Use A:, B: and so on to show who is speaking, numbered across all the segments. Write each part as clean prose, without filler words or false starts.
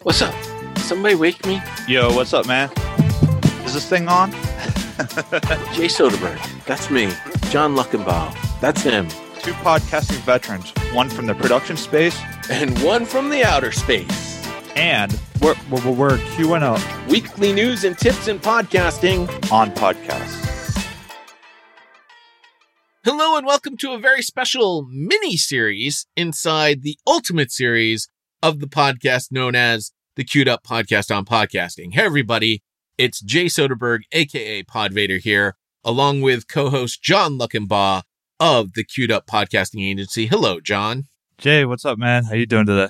A: What's up? Somebody wake me?
B: Yo, what's up, man? Is this thing on?
A: Jay Soderberg. That's me. John Luckenbaugh. That's him.
B: Two podcasting veterans, one from the production space,
A: And one from the outer space.
B: and we're queuing up
A: Weekly news and tips in podcasting.
B: on podcasts.
A: Hello and welcome to a very special mini-series inside the ultimate series of the podcast known as the Queued Up Podcast on Podcasting. Hey everybody, it's Jay Soderberg, aka Podvader here, along with co-host John Luckenbaugh of the Queued Up Podcasting Agency. Hello, John.
B: Jay, what's up, man? How you doing today?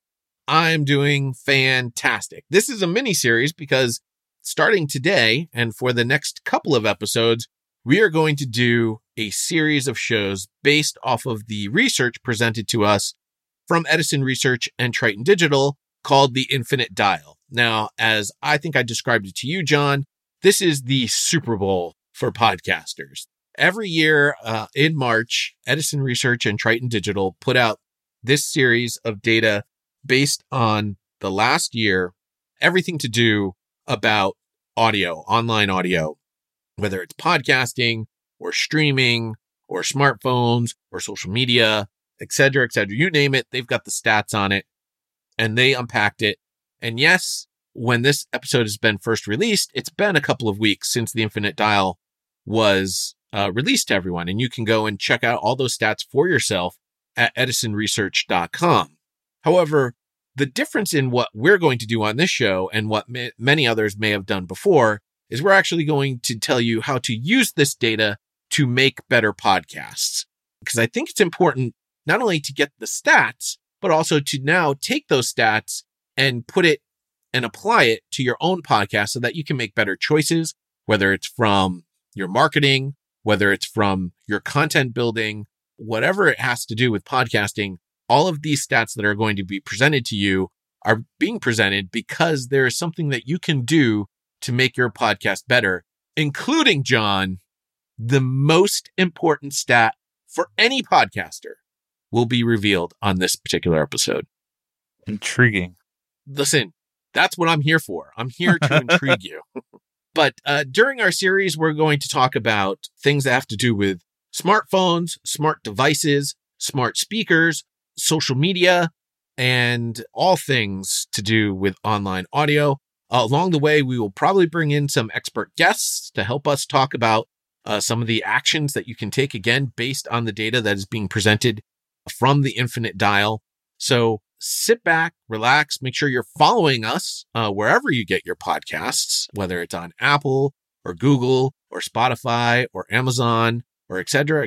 A: I'm doing fantastic. This is a mini-series because starting today and for the next couple of episodes, we are going to do a series of shows based off of the research presented to us from Edison Research and Triton Digital called the Infinite Dial. Now, as I think I described it to you, John, this is the Super Bowl for podcasters. Every year in March, Edison Research and Triton Digital put out this series of data based on the last year, everything to do about audio, online audio, whether it's podcasting or streaming or smartphones or social media, et cetera, you name it, they've got the stats on it and they unpacked it. And yes, when this episode has been first released, it's been a couple of weeks since the Infinite Dial was released to everyone. And you can go and check out all those stats for yourself at edisonresearch.com. However, the difference in what we're going to do on this show and what many others may have done before is we're actually going to tell you how to use this data to make better podcasts. Because I think it's important not only to get the stats, but also to now take those stats and put it and apply it to your own podcast so that you can make better choices, whether it's from your marketing, whether it's from your content building, whatever it has to do with podcasting. All of these stats that are going to be presented to you are being presented because there is something that you can do to make your podcast better, including, John, the most important stat for any podcaster will be revealed on this particular episode.
B: Intriguing.
A: Listen, that's what I'm here for. I'm here to intrigue you. But during our series, we're going to talk about things that have to do with smartphones, smart devices, smart speakers, social media, and all things to do with online audio. Along the way, we will probably bring in some expert guests to help us talk about some of the actions that you can take, again, based on the data that is being presented from the Infinite Dial. So sit back, relax, make sure you're following us wherever you get your podcasts, whether it's on Apple or Google or Spotify or Amazon or et cetera,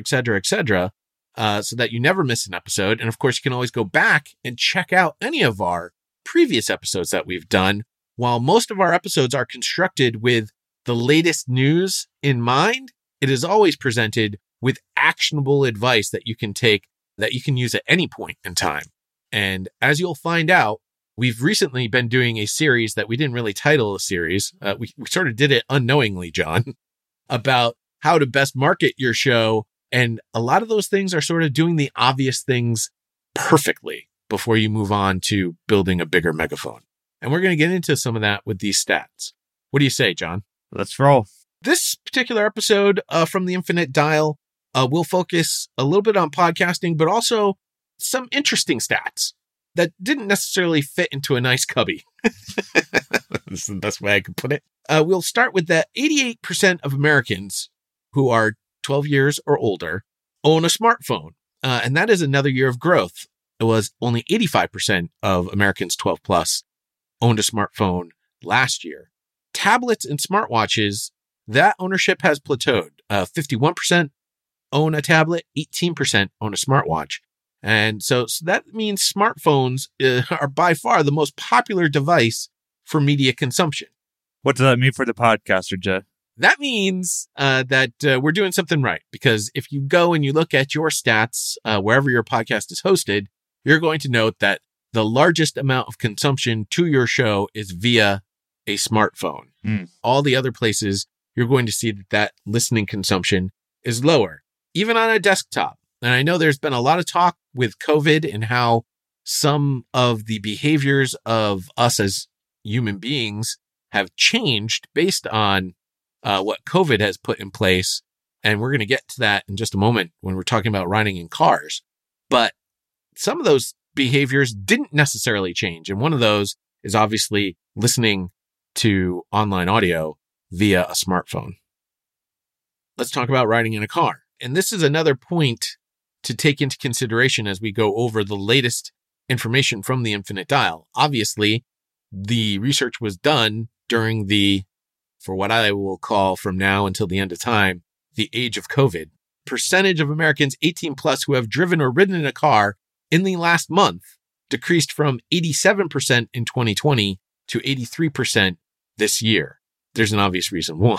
A: so that you never miss an episode. And of course, you can always go back and check out any of our previous episodes that we've done. While most of our episodes are constructed with the latest news in mind, it is always presented with actionable advice that you can take, that you can use at any point in time. And as you'll find out, we've recently been doing a series that we didn't really title a series. We sort of did it unknowingly, John, about how to best market your show. And a lot of those things are sort of doing the obvious things perfectly before you move on to building a bigger megaphone. And we're going to get into some of that with these stats. What do you say, John?
B: Let's roll.
A: This particular episode from the Infinite Dial will focus a little bit on podcasting, but also some interesting stats that didn't necessarily fit into a nice cubby. This is the best way I could put it. We'll start with that 88% of Americans who are 12 years or older own a smartphone. And that is another year of growth. It was only 85% of Americans 12 plus owned a smartphone last year. Tablets and smartwatches, that ownership has plateaued. 51% own a tablet, 18% own a smartwatch. And so that means smartphones are by far the most popular device for media consumption.
B: What does that mean for the podcaster, Jay?
A: That means that we're doing something right, because if you go and you look at your stats wherever your podcast is hosted, you're going to note that the largest amount of consumption to your show is via a smartphone. All the other places, you're going to see that listening consumption is lower, even on a desktop. And I know there's been a lot of talk with COVID and how some of the behaviors of us as human beings have changed based on what COVID has put in place. And we're going to get to that in just a moment when we're talking about riding in cars. But some of those behaviors didn't necessarily change. And one of those is obviously listening to online audio via a smartphone. Let's talk about riding in a car. And this is another point to take into consideration as we go over the latest information from the Infinite Dial. Obviously, the research was done during for what I will call from now until the end of time, the age of COVID. Percentage of Americans 18 plus who have driven or ridden in a car in the last month decreased from 87% in 2020 to 83% this year. There's an obvious reason why.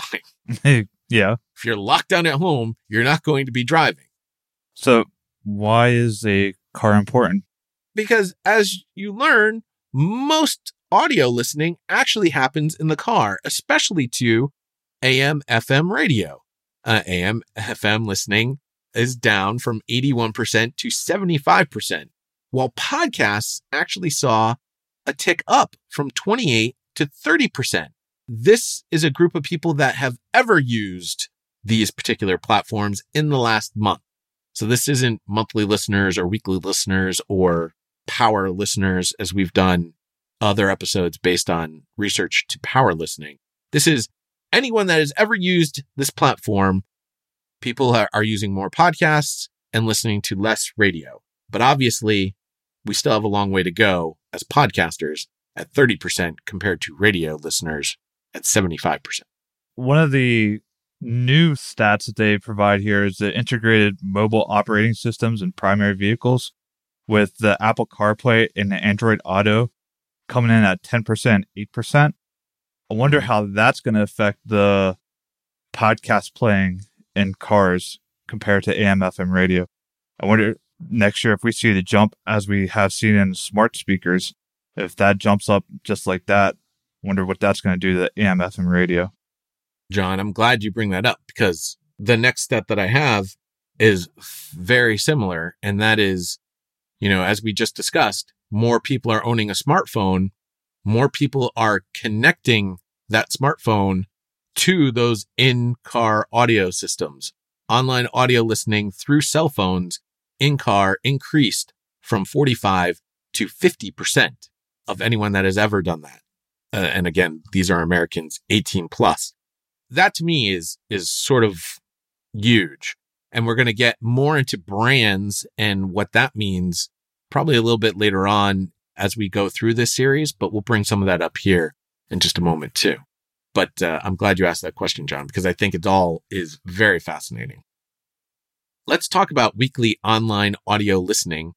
C: Yeah.
A: If you're locked down at home, you're not going to be driving.
C: So why is a car important?
A: Because as you learn, most audio listening actually happens in the car, especially to AM, FM radio. AM, FM listening is down from 81% to 75%, while podcasts actually saw a tick up from 28 to 30%. This is a group of people that have ever used these particular platforms in the last month. So this isn't monthly listeners or weekly listeners or power listeners, as we've done other episodes based on research to power listening. This is anyone that has ever used this platform. People are using more podcasts and listening to less radio. But obviously, we still have a long way to go as podcasters at 30% compared to radio listeners at 75%.
C: One of the new stats that they provide here is the integrated mobile operating systems in primary vehicles, with the Apple CarPlay and the Android Auto coming in at 10%, 8%. I wonder how that's going to affect the podcast playing in cars compared to AM, FM radio. I wonder next year if we see the jump as we have seen in smart speakers, if that jumps up just like that, I wonder what that's going to do to the AM, FM radio.
A: John, I'm glad you bring that up because the next step that I have is very similar. And that is, as we just discussed, more people are owning a smartphone. More people are connecting that smartphone to those in-car audio systems. Online audio listening through cell phones in-car increased from 45 to 50% of anyone that has ever done that. And again, these are Americans 18 plus. That to me is sort of huge. And we're going to get more into brands and what that means probably a little bit later on as we go through this series, but we'll bring some of that up here in just a moment too. But I'm glad you asked that question, John, because I think it all is very fascinating. Let's talk about weekly online audio listening.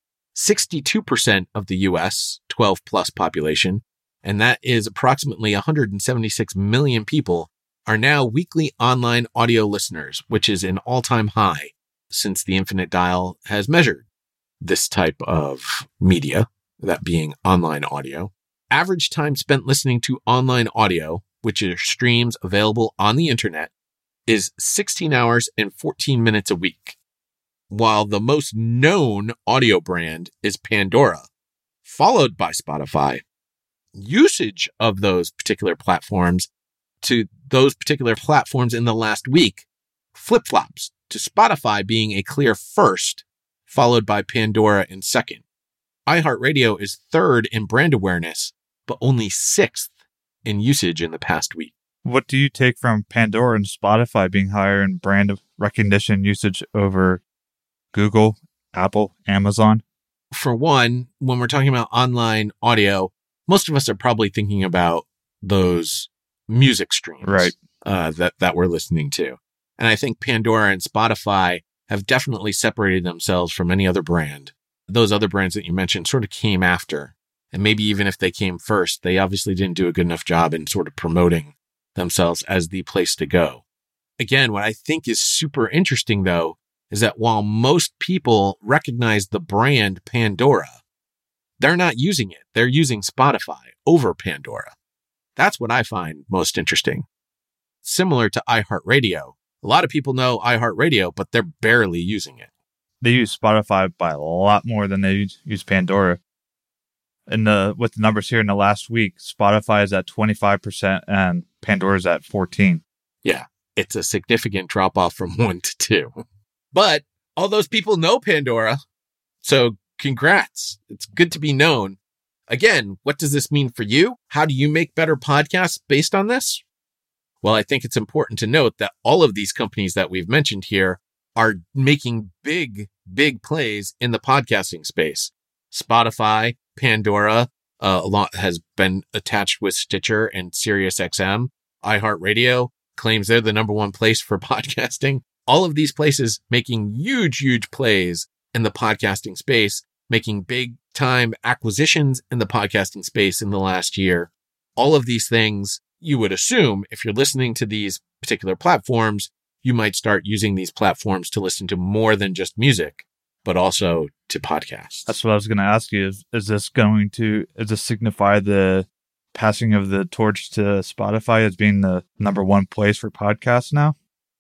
A: 62% of the US 12 plus population, and that is approximately 176 million people, are now weekly online audio listeners, which is an all-time high since the Infinite Dial has measured this type of media, that being online audio. Average time spent listening to online audio, which are streams available on the internet, is 16 hours and 14 minutes a week. While the most known audio brand is Pandora, followed by Spotify, usage of those particular platforms to those particular platforms in the last week flip-flops to Spotify being a clear first, followed by Pandora in second. iHeartRadio is third in brand awareness, but only sixth in usage in the past week.
C: What do you take from Pandora and Spotify being higher in brand recognition usage over Google, Apple, Amazon?
A: For one, when we're talking about online audio, most of us are probably thinking about those music streams,
C: right?
A: That we're listening to. And I think Pandora and Spotify have definitely separated themselves from any other brand. Those other brands that you mentioned sort of came after. And maybe even if they came first, they obviously didn't do a good enough job in sort of promoting themselves as the place to go. Again, what I think is super interesting, though, is that while most people recognize the brand Pandora, they're not using it. They're using Spotify over Pandora. That's what I find most interesting. Similar to iHeartRadio, a lot of people know iHeartRadio, but they're barely using it.
C: They use Spotify by a lot more than they use Pandora. with the numbers here in the last week, Spotify is at 25% and Pandora's at 14%.
A: Yeah, it's a significant drop off from 1 to 2. But all those people know Pandora. So congrats. It's good to be known. Again, what does this mean for you? How do you make better podcasts based on this? Well, I think it's important to note that all of these companies that we've mentioned here are making big plays in the podcasting space. Spotify, Pandora, a lot has been attached with Stitcher and SiriusXM. iHeartRadio claims they're the number one place for podcasting. All of these places making huge plays in the podcasting space, making big time acquisitions in the podcasting space in the last year. All of these things, you would assume, if you're listening to these particular platforms, you might start using these platforms to listen to more than just music, but also to podcasts.
C: That's what I was going to ask you. Does this signify the passing of the torch to Spotify as being the number one place for podcasts now?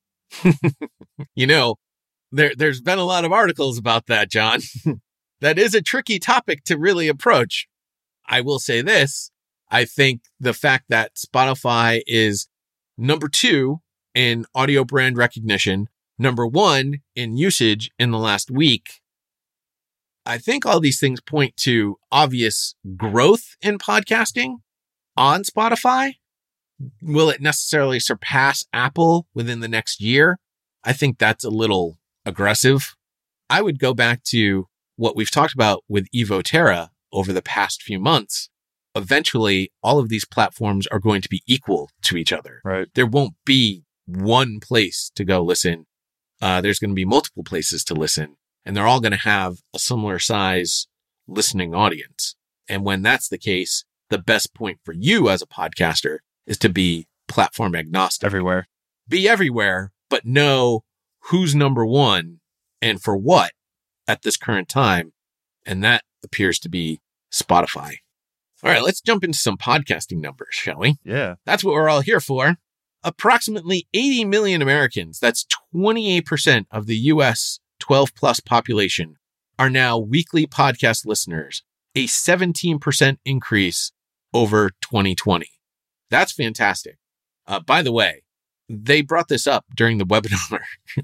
A: There's been a lot of articles about that, John. That is a tricky topic to really approach. I will say this. I think the fact that Spotify is number 2 in audio brand recognition, number 1 in usage in the last week, I think all these things point to obvious growth in podcasting on Spotify. Will it necessarily surpass Apple within the next year? I think that's a little aggressive. I would go back to what we've talked about with Evo Terra over the past few months. Eventually, all of these platforms are going to be equal to each other.
C: Right.
A: There won't be one place to go listen. There's going to be multiple places to listen, and they're all going to have a similar size listening audience. And when that's the case, the best point for you as a podcaster is to be platform agnostic.
C: Everywhere.
A: Be everywhere, but know who's number one and for what at this current time. And that appears to be Spotify. All right, let's jump into some podcasting numbers, shall we?
C: Yeah.
A: That's what we're all here for. Approximately 80 million Americans, that's 28% of the U.S. 12 plus population, are now weekly podcast listeners, a 17% increase over 2020. That's fantastic. By the way, they brought this up during the webinar.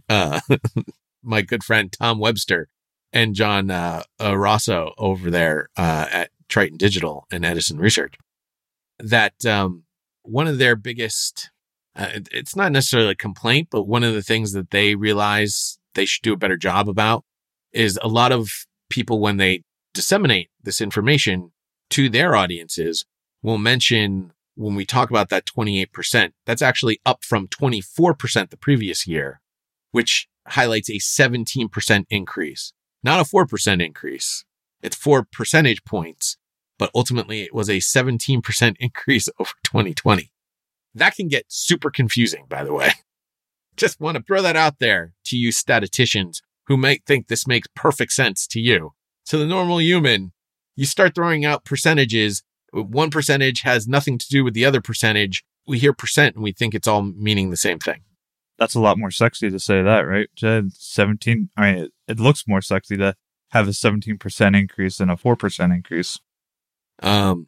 A: My good friend Tom Webster and John Rosso over there at Triton Digital and Edison Research, that one of their biggest, it's not necessarily a complaint, but one of the things that they realize they should do a better job about is a lot of people, when they disseminate this information to their audiences, will mention, when we talk about that 28%, that's actually up from 24% the previous year, which highlights a 17% increase, not a 4% increase. It's 4 percentage points, but ultimately it was a 17% increase over 2020. That can get super confusing, by the way. Just want to throw that out there to you statisticians who might think this makes perfect sense to you. To the normal human, you start throwing out percentages. One percentage has nothing to do with the other percentage. We hear percent and we think it's all meaning the same thing.
C: That's a lot more sexy to say that, right, Jed? 17. I mean, it looks more sexy to have a 17% increase than a 4% increase.
A: John,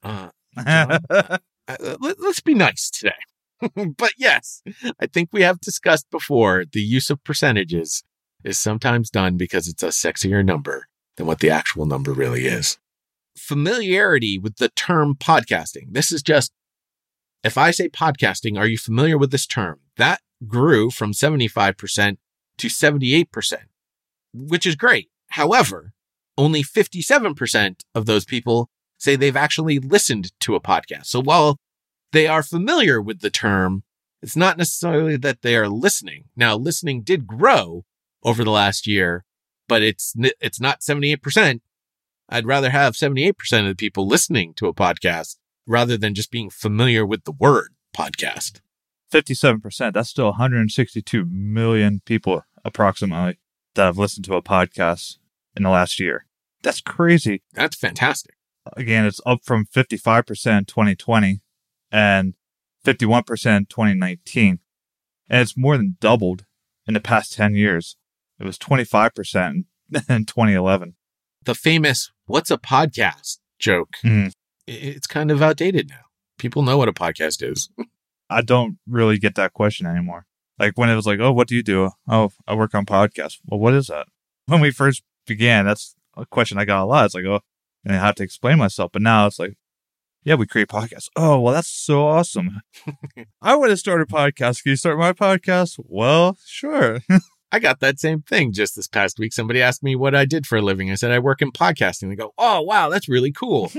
A: let's be nice today. But yes, I think we have discussed before the use of percentages is sometimes done because it's a sexier number than what the actual number really is. Familiarity with the term podcasting. This is just, if I say podcasting, are you familiar with this term? That grew from 75% to 78%, which is great. However, only 57% of those people say they've actually listened to a podcast. So while they are familiar with the term, it's not necessarily that they are listening. Now, listening did grow over the last year, but it's not 78%. I'd rather have 78% of the people listening to a podcast rather than just being familiar with the word podcast.
C: 57%. That's still 162 million people approximately that have listened to a podcast in the last year. That's crazy.
A: That's fantastic.
C: Again, it's up from 55% in 2020 and 51% in 2019. And it's more than doubled in the past 10 years. It was 25% in 2011.
A: The famous "What's a podcast?" joke. It's kind of outdated now. People know what a podcast is.
C: I don't really get that question anymore. Like when it was like, oh, what do you do? Oh, I work on podcasts. Well, what is that? When we first began, that's a question I got a lot. It's like, oh, and I have to explain myself. But now it's like, yeah, we create podcasts. Oh, well, that's so awesome. I want to start a podcast. Can you start my podcast? Well, sure.
A: I got that same thing just this past week. Somebody asked me what I did for a living. I said, I work in podcasting. They go, oh, wow, that's really cool.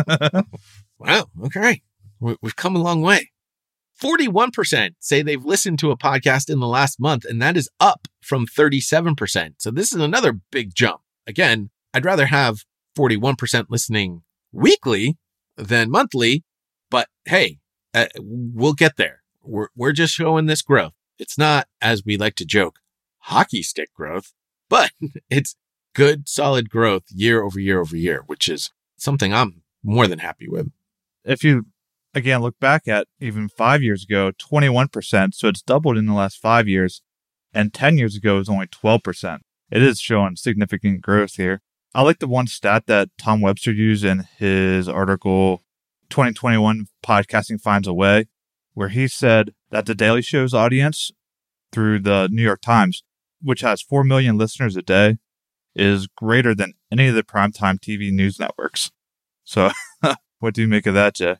A: Wow. Okay. We've come a long way. 41% say they've listened to a podcast in the last month, and that is up from 37%. So this is another big jump. Again, I'd rather have 41% listening weekly than monthly, but hey, we'll get there. We're just showing this growth. It's not, as we like to joke, hockey stick growth, but it's good, solid growth year over year over year, which is something I'm more than happy with.
C: If you, again, look back at even 5 years ago, 21%. So it's doubled in the last 5 years. And 10 years ago, it was only 12%. It is showing significant growth here. I like the one stat that Tom Webster used in his article, 2021 Podcasting Finds a Way, where he said that The Daily Show's audience through the New York Times, which has 4 million listeners a day, is greater than any of the primetime TV news networks. So what do you make of that, Jay?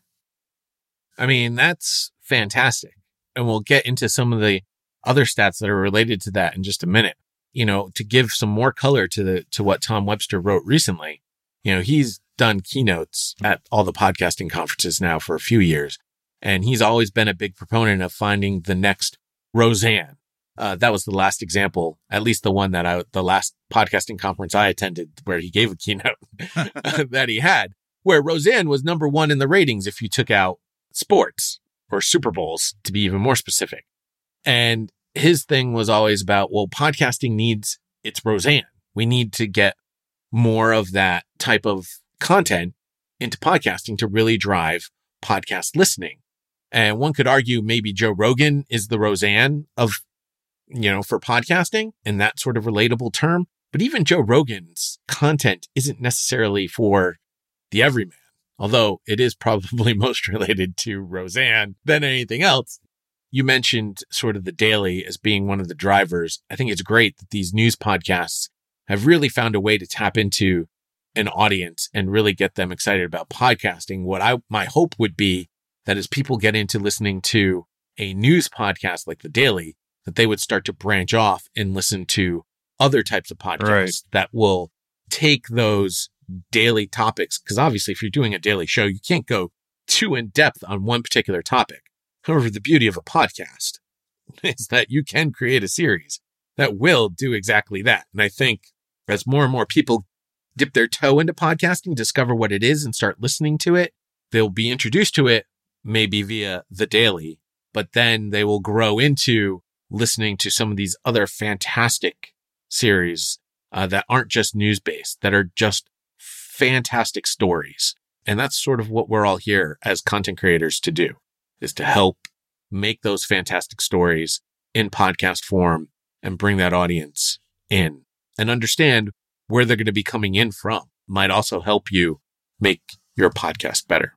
A: I mean, that's fantastic. And we'll get into some of the other stats that are related to that in just a minute. You know, to give some more color to what Tom Webster wrote recently, you know, he's done keynotes at all the podcasting conferences now for a few years. And he's always been a big proponent of finding the next Roseanne. That was the last example, at least the one that the last podcasting conference I attended where he gave a keynote that he had, where Roseanne was number one in the ratings if you took out sports or Super Bowls, to be even more specific. And his thing was always about, well, podcasting needs its Roseanne. We need to get more of that type of content into podcasting to really drive podcast listening. And one could argue maybe Joe Rogan is the Roseanne of, you know, for podcasting in that sort of relatable term. But even Joe Rogan's content isn't necessarily for the everyman, although it is probably most related to Roseanne than anything else. You mentioned sort of The Daily as being one of the drivers. I think it's great that these news podcasts have really found a way to tap into an audience and really get them excited about podcasting. My hope would be that as people get into listening to a news podcast like The Daily, that they would start to branch off and listen to other types of podcasts that will take those daily topics. Because obviously, if you're doing a daily show, you can't go too in depth on one particular topic. However, the beauty of a podcast is that you can create a series that will do exactly that. And I think as more and more people dip their toe into podcasting, discover what it is and start listening to it, they'll be introduced to it maybe via The Daily, but then they will grow into listening to some of these other fantastic series that aren't just news-based, that are just fantastic stories. And that's sort of what we're all here as content creators to do, is to help make those fantastic stories in podcast form and bring that audience in and understand where they're going to be coming in from. Might also help you make your podcast better.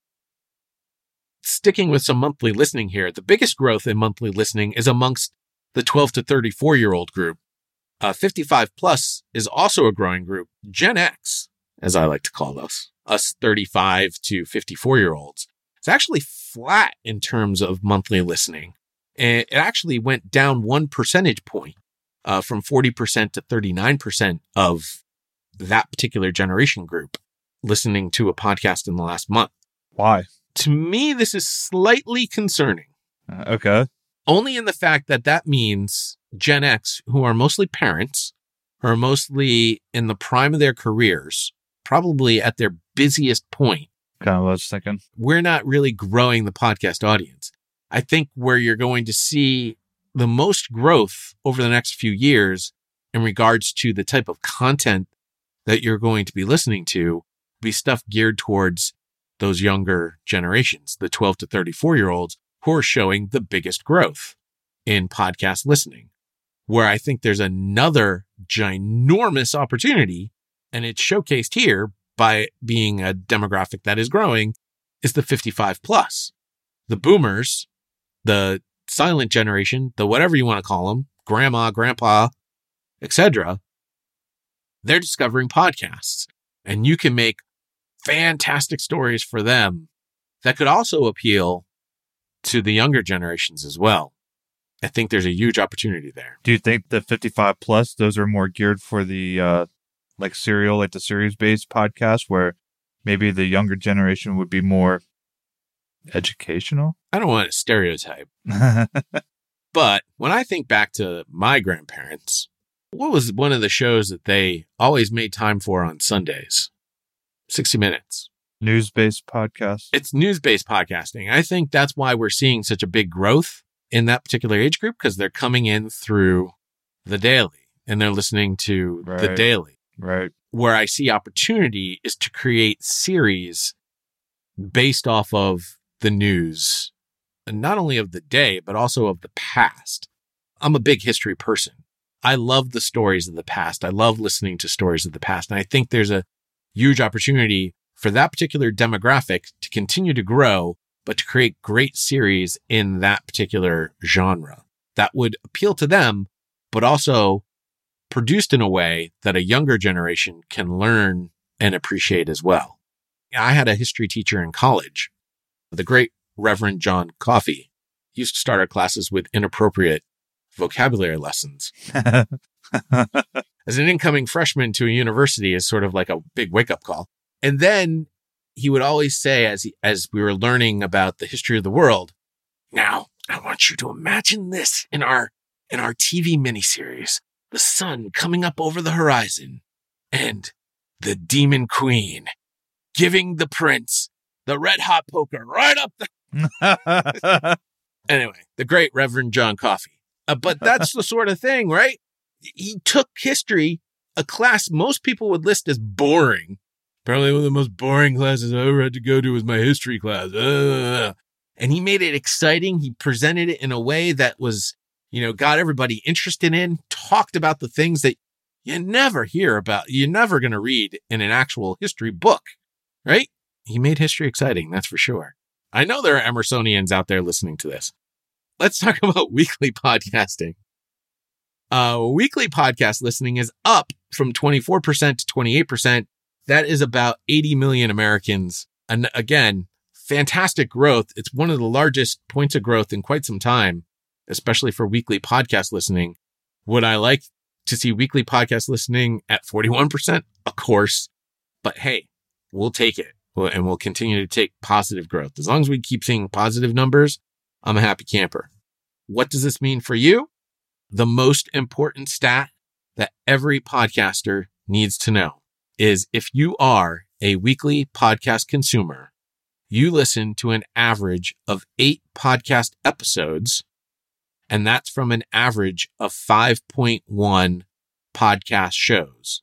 A: Sticking with some monthly listening here, the biggest growth in monthly listening is amongst the 12 to 34-year-old group. 55 plus is also a growing group. Gen X, as I like to call us 35 to 54-year-olds, it's actually flat in terms of monthly listening. And it actually went down 1 percentage point from 40% to 39% of that particular generation group listening to a podcast in the last month.
C: Why?
A: To me, this is slightly concerning.
C: Okay.
A: Only in the fact that means Gen X, who are mostly parents, who are mostly in the prime of their careers, probably at their busiest point.
C: Kind of what I was thinking.
A: We're not really growing the podcast audience. I think where you're going to see the most growth over the next few years in regards to the type of content that you're going to be listening to be stuff geared towards those younger generations, the 12 to 34-year-olds, who are showing the biggest growth in podcast listening, where I think there's another ginormous opportunity, and it's showcased here by being a demographic that is growing is the 55 plus. The boomers, the silent generation, the whatever you want to call them, grandma, grandpa, etc. They're discovering podcasts, and you can make fantastic stories for them that could also appeal to the younger generations as well. I think there's a huge opportunity there.
C: Do you think the 55 plus, those are more geared for the like serial, like the series-based podcast, where maybe the younger generation would be more educational?
A: I don't want to stereotype, but when I think back to my grandparents, what was one of the shows that they always made time for on Sundays? 60 Minutes.
C: News-based podcast.
A: It's news-based podcasting. I think that's why we're seeing such a big growth in that particular age group, because they're coming in through The Daily and they're listening to The Daily.
C: Right.
A: Where I see opportunity is to create series based off of the news, and not only of the day, but also of the past. I'm a big history person. I love the stories of the past. I love listening to stories of the past. And I think there's a huge opportunity for that particular demographic to continue to grow, but to create great series in that particular genre that would appeal to them, but also produced in a way that a younger generation can learn and appreciate as well. I had a history teacher in college, the great Reverend John Coffey. He used to start our classes with inappropriate vocabulary lessons. As an incoming freshman to a university is sort of like a big wake-up call. And then he would always say, as we were learning about the history of the world, now I want you to imagine this in our TV miniseries, the sun coming up over the horizon and the demon queen giving the prince the red hot poker right up the... Anyway, the great Reverend John Coffey. But that's the sort of thing, right? He took history, a class most people would list as boring. Apparently one of the most boring classes I ever had to go to was my history class. And he made it exciting. He presented it in a way that was, got everybody interested in, talked about the things that you never hear about. You're never going to read in an actual history book, right? He made history exciting. That's for sure. I know there are Emersonians out there listening to this. Let's talk about weekly podcasting. Weekly podcast listening is up from 24% to 28%. That is about 80 million Americans. And again, fantastic growth. It's one of the largest points of growth in quite some time, especially for weekly podcast listening. Would I like to see weekly podcast listening at 41%? Of course. But hey, we'll take it. And we'll continue to take positive growth. As long as we keep seeing positive numbers, I'm a happy camper. What does this mean for you? The most important stat that every podcaster needs to know is if you are a weekly podcast consumer, you listen to an average of 8 podcast episodes, and that's from an average of 5.1 podcast shows.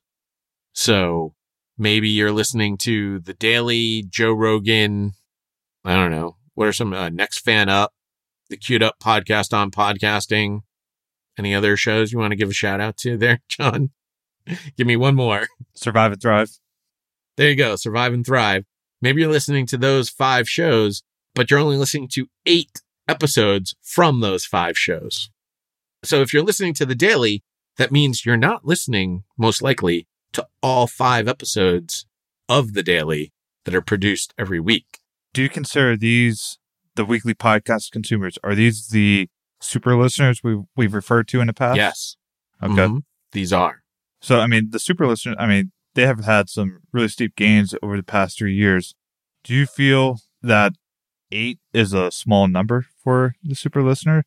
A: So maybe you're listening to The Daily, Joe Rogan, I don't know, what are some Next Fan Up, the Queued Up podcast on podcasting. Any other shows you want to give a shout out to there, John? Give me one more.
C: Survive and Thrive.
A: There you go. Survive and Thrive. Maybe you're listening to those 5 shows, but you're only listening to 8 episodes from those 5 shows. So if you're listening to The Daily, that means you're not listening, most likely, to all 5 episodes of The Daily that are produced every week.
C: Do you consider these the weekly podcast consumers? Are these the super listeners we've referred to in the past?
A: Yes.
C: Okay.
A: Mm-hmm. These are.
C: So, the super listeners, they have had some really steep gains over the past 3 years. Do you feel that 8 is a small number for the super listener?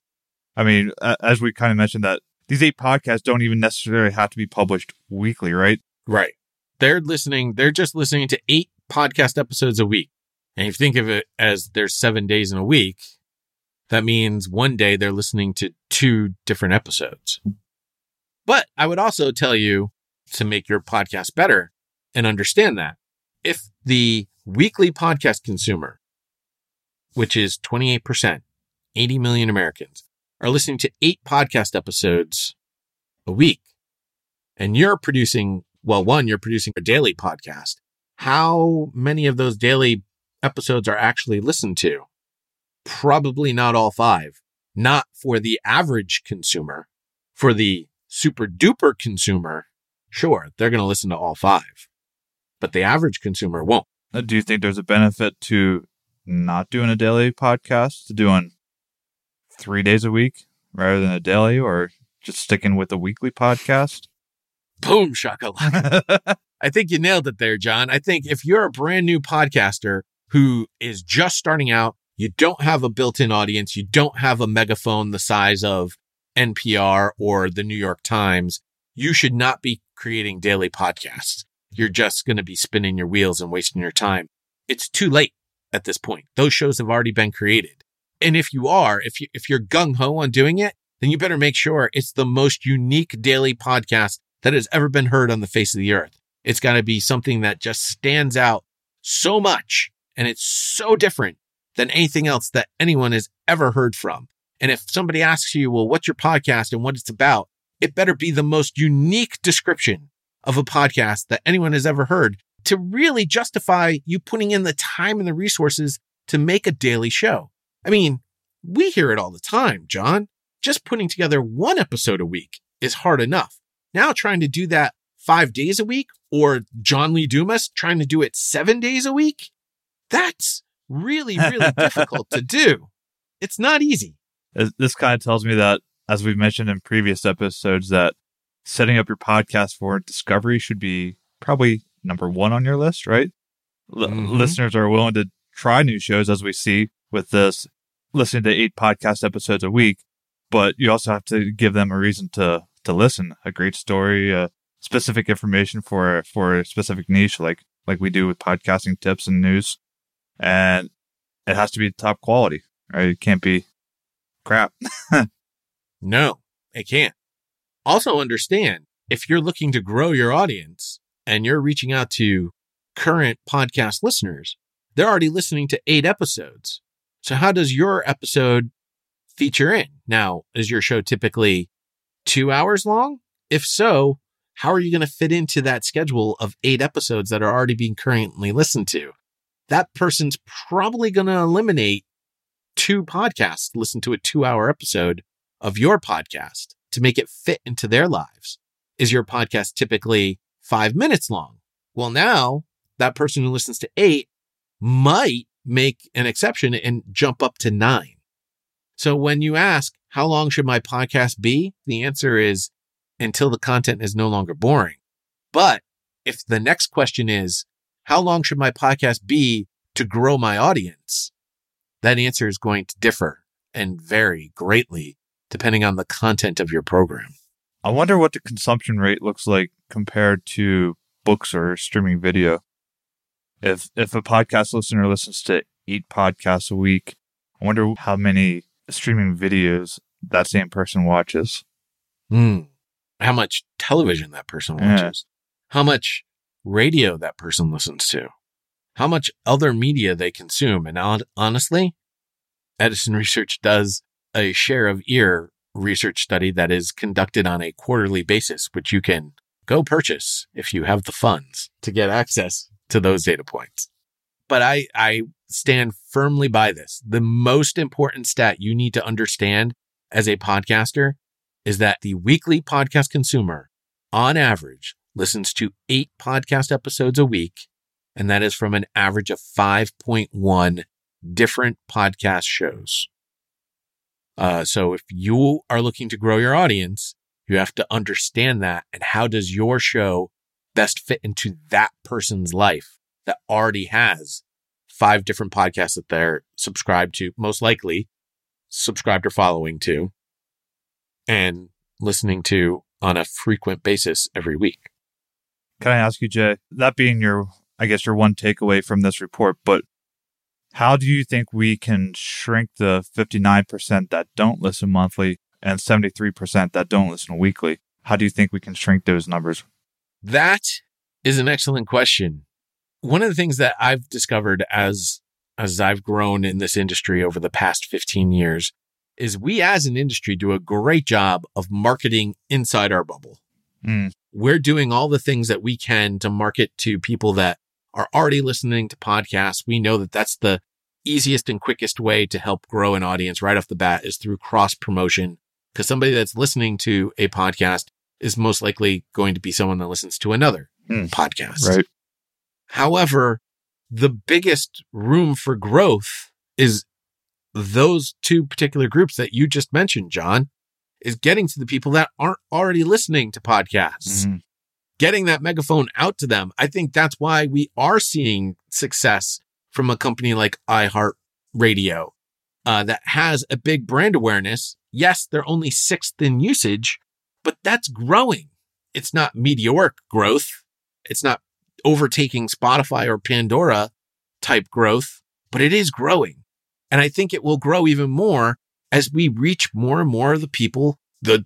C: As we kind of mentioned that these 8 podcasts don't even necessarily have to be published weekly, right?
A: Right. They're just listening to 8 podcast episodes a week. And if you think of it as there's 7 days in a week, that means one day they're listening to 2 different episodes. But I would also tell you to make your podcast better and understand that if the weekly podcast consumer, which is 28%, 80 million Americans, are listening to 8 podcast episodes a week, and you're producing, you're producing a daily podcast, How many of those daily episodes are actually listened to? Probably not all 5. Not for the average consumer. For the super duper consumer, sure, they're going to listen to all 5. But the average consumer won't.
C: Do you think there's a benefit to not doing a daily podcast, to doing 3 days a week rather than a daily, or just sticking with a weekly podcast?
A: Boom, shakalaka. I think you nailed it there, John. I think if you're a brand new podcaster who is just starting out, you don't have a built-in audience, you don't have a megaphone the size of NPR or the New York Times, you should not be creating daily podcasts. You're just going to be spinning your wheels and wasting your time. It's too late at this point. Those shows have already been created. And if you're gung-ho on doing it, then you better make sure it's the most unique daily podcast that has ever been heard on the face of the earth. It's got to be something that just stands out so much, and it's so different than anything else that anyone has ever heard from. And if somebody asks you, well, what's your podcast and what it's about, it better be the most unique description of a podcast that anyone has ever heard to really justify you putting in the time and the resources to make a daily show. I mean, we hear it all the time, John. Just putting together one episode a week is hard enough. Now trying to do that 5 days a week, or John Lee Dumas trying to do it 7 days a week, that's really, really difficult to do. It's not easy.
C: This kind of tells me that, as we've mentioned in previous episodes, that setting up your podcast for discovery should be probably number 1 on your list, right? Listeners are willing to try new shows, as we see with this, listening to 8 podcast episodes a week, but you also have to give them a reason to listen, a great story, specific information for a specific niche, like we do with podcasting tips and news. And it has to be top quality, right? It can't be crap.
A: No, it can't. Also understand, if you're looking to grow your audience and you're reaching out to current podcast listeners, they're already listening to 8 episodes. So how does your episode feature in? Now, is your show typically 2 hours long? If so, how are you going to fit into that schedule of 8 episodes that are already being currently listened to? That person's probably going to eliminate 2 podcasts to listen to a 2-hour episode of your podcast to make it fit into their lives. Is your podcast typically 5 minutes long? Well, now that person who listens to 8 might make an exception and jump up to 9. So when you ask, how long should my podcast be? The answer is until the content is no longer boring. But if the next question is, how long should my podcast be to grow my audience? That answer is going to differ and vary greatly depending on the content of your program.
C: I wonder what the consumption rate looks like compared to books or streaming video. If a podcast listener listens to 8 podcasts a week, I wonder how many streaming videos that same person watches.
A: How much television that person watches. How much radio that person listens to. How much other media they consume. And honestly, Edison Research does a share of ear research study that is conducted on a quarterly basis, which you can go purchase if you have the funds to get access to those data points. But I stand firmly by this. The most important stat you need to understand as a podcaster is that the weekly podcast consumer, on average, listens to 8 podcast episodes a week, and that is from an average of 5.1 different podcast shows. So if you are looking to grow your audience, you have to understand that. And how does your show best fit into that person's life that already has 5 different podcasts that they're subscribed to, most likely subscribed or following to, and listening to on a frequent basis every week?
C: Can I ask you, Jay, that being your one takeaway from this report, but how do you think we can shrink the 59% that don't listen monthly and 73% that don't listen weekly? How do you think we can shrink those numbers?
A: That is an excellent question. One of the things that I've discovered as I've grown in this industry over the past 15 years is we as an industry do a great job of marketing inside our bubble. We're doing all the things that we can to market to people that are already listening to podcasts. We know that that's the easiest and quickest way to help grow an audience right off the bat is through cross promotion, because somebody that's listening to a podcast is most likely going to be someone that listens to another podcast.
C: Right.
A: However, the biggest room for growth is those two particular groups that you just mentioned, John, is getting to the people that aren't already listening to podcasts, getting that megaphone out to them. I think that's why we are seeing success from a company like iHeartRadio that has a big brand awareness. Yes, they're only 6th in usage, but that's growing. It's not meteoric growth. It's not overtaking Spotify or Pandora type growth, but it is growing. And I think it will grow even more as we reach more and more of the people,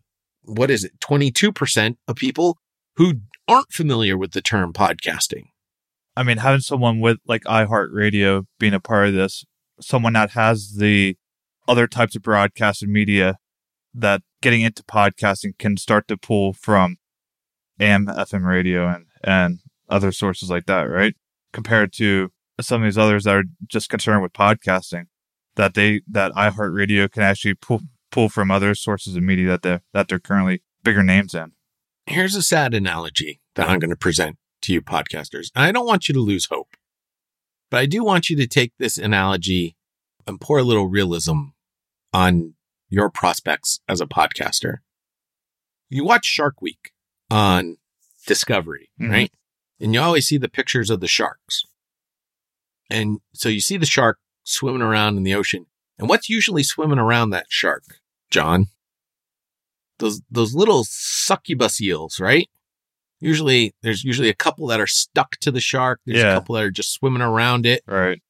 A: 22% of people who aren't familiar with the term podcasting.
C: I mean, having someone with like iHeartRadio being a part of this, someone that has the other types of broadcasted media that getting into podcasting can start to pull from AM, FM radio and other sources like that, right? Compared to some of these others that are just concerned with podcasting, that iHeartRadio can actually pull from other sources of media that they're currently bigger names in.
A: Here's a sad analogy that I'm going to present to you podcasters. And I don't want you to lose hope, but I do want you to take this analogy and pour a little realism on your prospects as a podcaster. You watch Shark Week on Discovery, right? And you always see the pictures of the sharks. And so you see the shark swimming around in the ocean. And what's usually swimming around that shark, John? Those little succubus eels, right? There's usually a couple that are stuck to the shark. There's a couple that are just swimming around it.
C: Right.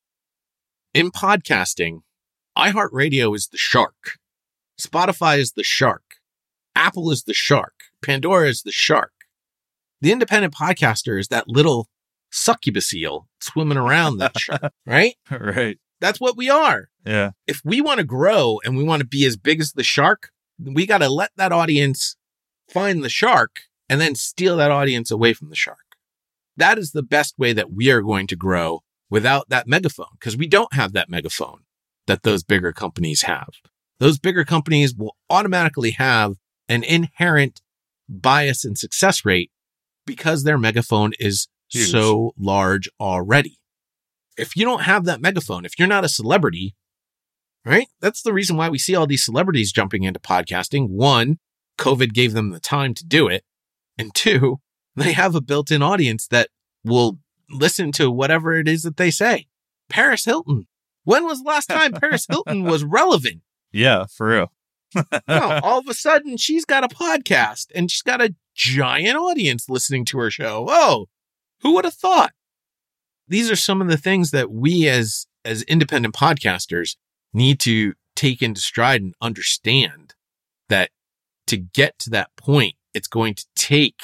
A: In podcasting, iHeartRadio is the shark. Spotify is the shark. Apple is the shark. Pandora is the shark. The independent podcaster is that little succubus eel swimming around that shark, right?
C: Right.
A: That's what we are.
C: Yeah.
A: If we want to grow and we want to be as big as the shark, we got to let that audience find the shark and then steal that audience away from the shark. That is the best way that we are going to grow without that megaphone, because we don't have that megaphone that those bigger companies have. Those bigger companies will automatically have an inherent bias and success rate because their megaphone is huge, so large already. If you don't have that megaphone, if you're not a celebrity, right? That's the reason why we see all these celebrities jumping into podcasting. One, COVID gave them the time to do it. And two, they have a built-in audience that will listen to whatever it is that they say. Paris Hilton. When was the last time Paris Hilton was relevant?
C: Yeah, for real.
A: Well, all of a sudden, she's got a podcast and she's got a giant audience listening to her show. Oh, who would have thought? These are some of the things that we as independent podcasters need to take into stride and understand that to get to that point, it's going to take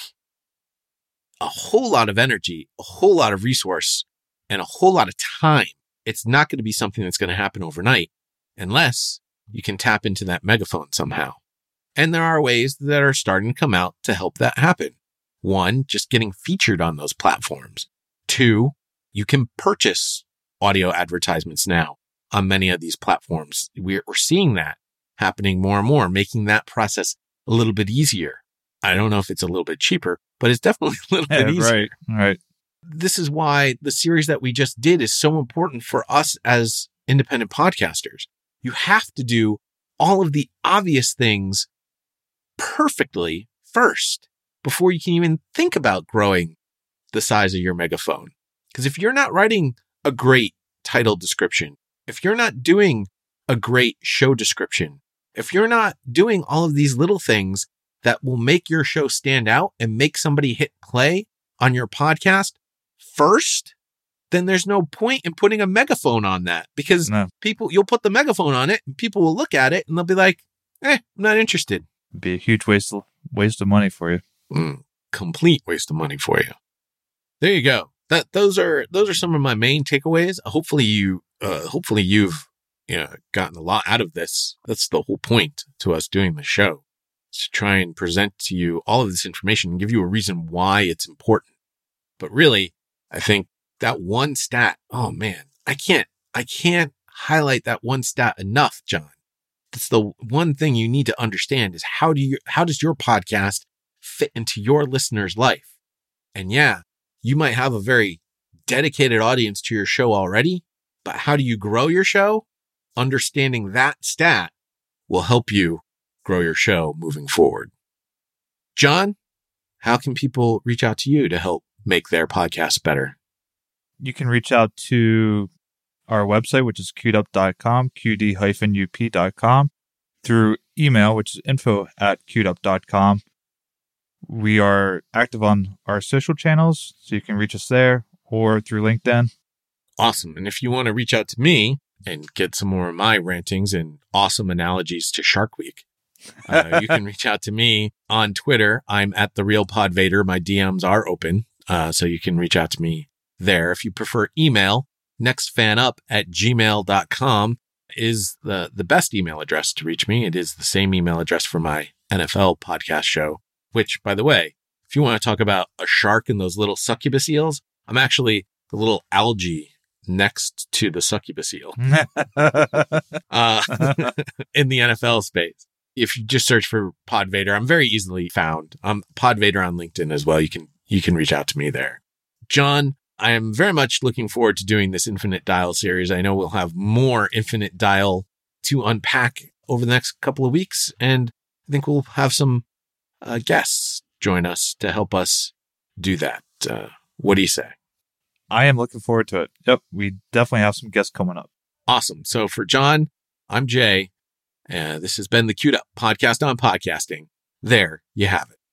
A: a whole lot of energy, a whole lot of resource, and a whole lot of time. It's not going to be something that's going to happen overnight unless you can tap into that megaphone somehow. And there are ways that are starting to come out to help that happen. One, just getting featured on those platforms. Two, you can purchase audio advertisements now on many of these platforms. We're seeing that happening more and more, making that process a little bit easier. I don't know if it's a little bit cheaper, but it's definitely a little bit easier.
C: Right.
A: This is why the series that we just did is so important for us as independent podcasters. You have to do all of the obvious things perfectly first before you can even think about growing the size of your megaphone. Because if you're not writing a great title description, if you're not doing a great show description, if you're not doing all of these little things that will make your show stand out and make somebody hit play on your podcast first, then there's no point in putting a megaphone on that, because you'll put the megaphone on it and people will look at it and they'll be like, I'm not interested.
C: It'd be a huge waste of money for you.
A: Complete waste of money for you. There you go. Those are some of my main takeaways. Hopefully you've gotten a lot out of this. That's the whole point to us doing the show, is to try and present to you all of this information and give you a reason why it's important. But really, I think that one stat. Oh man, I can't highlight that one stat enough, John. That's the one thing you need to understand is how does your podcast fit into your listener's life? And yeah, you might have a very dedicated audience to your show already, but how do you grow your show? Understanding that stat will help you grow your show moving forward. John, how can people reach out to you to help make their podcast better?
C: You can reach out to our website, which is queuedup.com, qd-up.com, through email, which is info@queuedup.com. We are active on our social channels, so you can reach us there or through LinkedIn.
A: Awesome. And if you want to reach out to me and get some more of my rantings and awesome analogies to Shark Week, you can reach out to me on Twitter. I'm at @TheRealPodVader. My DMs are open, so you can reach out to me there. If you prefer email, nextfanup@gmail.com is the best email address to reach me. It is the same email address for my NFL podcast show, which, by the way, if you want to talk about a shark and those little succubus eels, I'm actually the little algae next to the succubus eel in the NFL space. If you just search for PodVader, I'm very easily found. I'm PodVader on LinkedIn as well. You can reach out to me there. John, I am very much looking forward to doing this Infinite Dial series. I know we'll have more Infinite Dial to unpack over the next couple of weeks, and I think we'll have some guests join us to help us do that. What do you say?
C: I am looking forward to it. Yep, we definitely have some guests coming up.
A: Awesome. So for John, I'm Jay. This has been the Queued Up Podcast on Podcasting. There you have it.